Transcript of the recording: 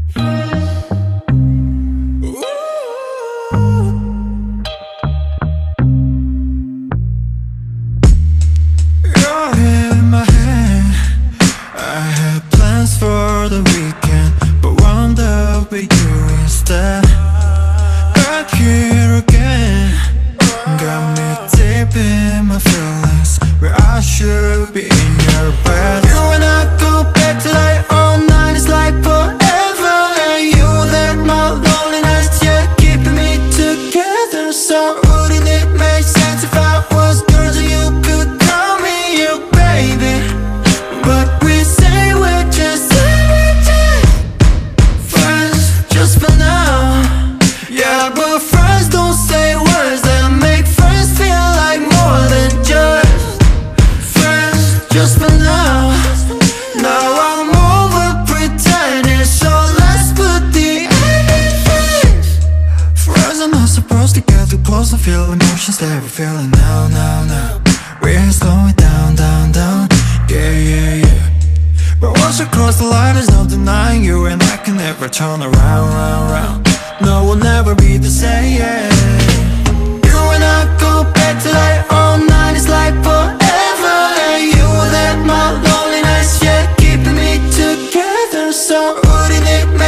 You're in my hand. I had plans for the weekend, but wound up with you instead. Back here again, got me deep in my feelings, where I should be in your bed. You and I go back to like all night, it's like forever. And you let my loneliness, yeah, keeping me together. So wouldn't it make sense if I was yours and you could call me your baby? But we say we're just friends, just for now. Yeah, but friends don't say words that make friends feel like more than just friends, just for now. Now I'm over pretending, so let's put the end in face. Friends are not supposed to get too close to feel emotions that we're feeling now, now, now. We're slowing down, down, down, yeah, yeah, yeah. But once you cross the line, there's no denying you, and I can never turn around, round, round. No, we'll never be the same, yeah. You and I go back to like all night, it's like forever. And you let my loneliness, yeah, keeping me together. So wouldn't it make